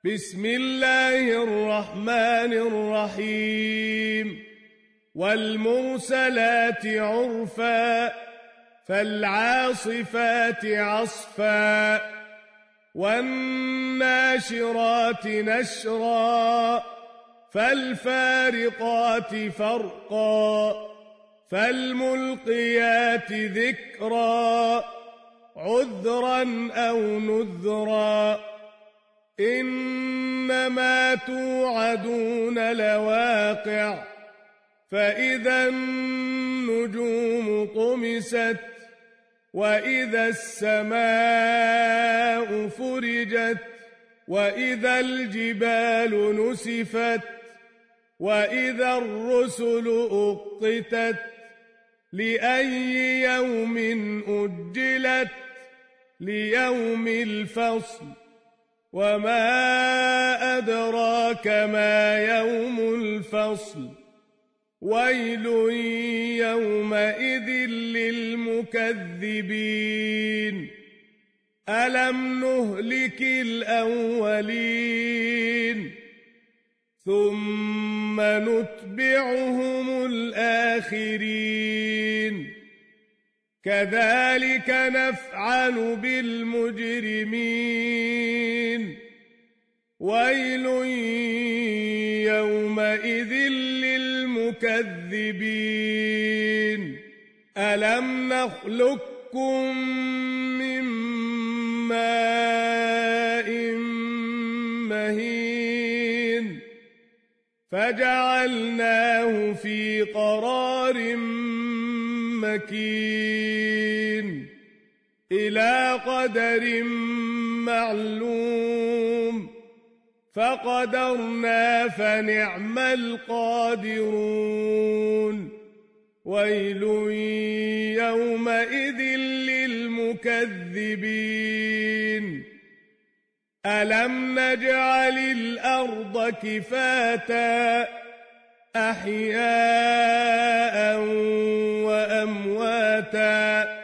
بسم الله الرحمن الرحيم والمرسلات عرفا فالعاصفات عصفا والناشرات نشرا فالفارقات فرقا فالملقيات ذكرا عذرا أو نذرا إنما توعدون لواقع فإذا النجوم طمست وإذا السماء فرجت وإذا الجبال نسفت وإذا الرسل أقتت لأي يوم أجلت ليوم الفصل وما أدراك ما يوم الفصل ويل يومئذ للمكذبين ألم نهلك الأولين ثم نتبعهم الآخرين كذلك نفعل بالمجرمين ويل يومئذ للمكذبين ألم نخلقكم من ماء مهين فجعلناه في قرار مكين إلى قدر معلوم فقدرنا فنعم القادرون ويل يومئذ للمكذبين ألم نجعل الأرض كفاتا أحياء وأمواتا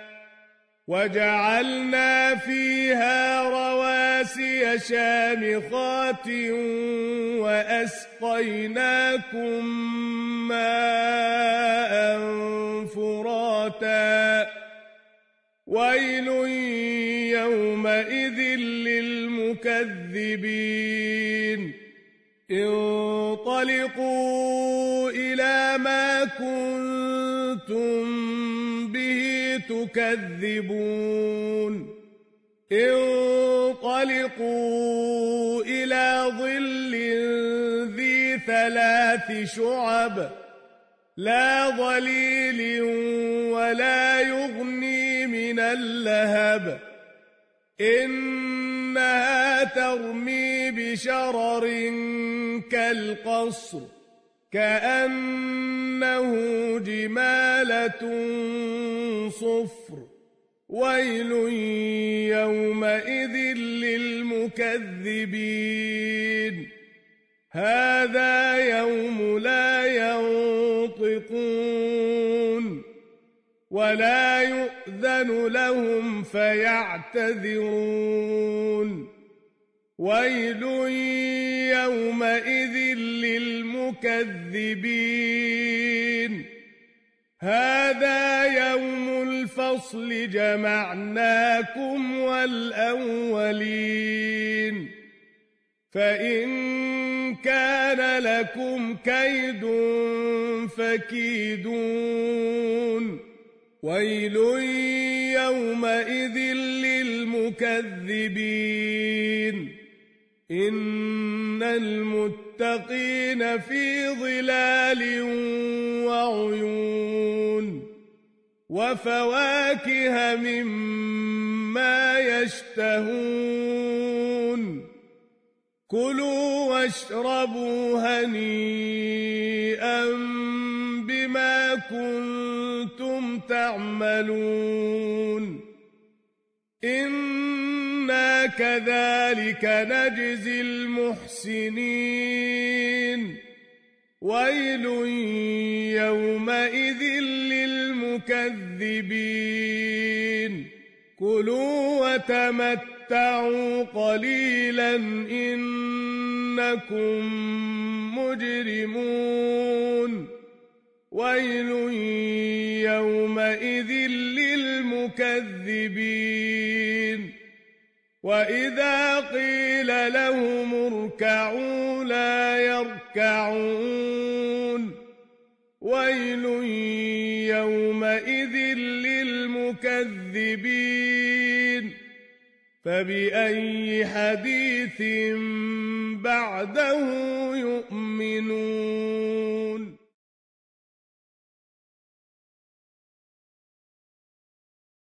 وجعلنا فيها رواسي شامخات وأسقيناكم ماء فراتا ويل يومئذ للمكذبين انطلقوا إلى ما كنتم به تكذبون انطلقوا إلى ظل ذي 3 شعب لا ظليل ولا يغني من اللهب إنها ترمي بشرر كالقصر كأنه جمالة صفر ويل يومئذ للمكذبين هذا يوم لا ينطقون ولا يؤذن لهم فيعتذرون ويل يومئذ للمكذبين هذا يوم الفصل جمعناكم والأولين فإن كان لكم كيد فكيدون ويل يومئذ للمكذبين إن المتقين في ظلال وعيون وفواكه مما يشتهون كلوا واشربوا هنيئا بما كنتم تعملون إنا كذلك نجزي المحسنين ويل يومئذ للمكذبين كلوا وتمتعوا تَمَتَّعُوا قَلِيلًا إِنَّكُمْ مُجْرِمُونَ وَيْلٌ يَوْمَئِذٍ لِّلْمُكَذِّبِينَ وَإِذَا قِيلَ لَهُمُ ارْكَعُوا لَا يَرْكَعُونَ وَيْلٌ يَوْمَئِذٍ لِّلْمُكَذِّبِينَ فَبِأَيِّ حَدِيثٍ بَعْدَهُ يُؤْمِنُونَ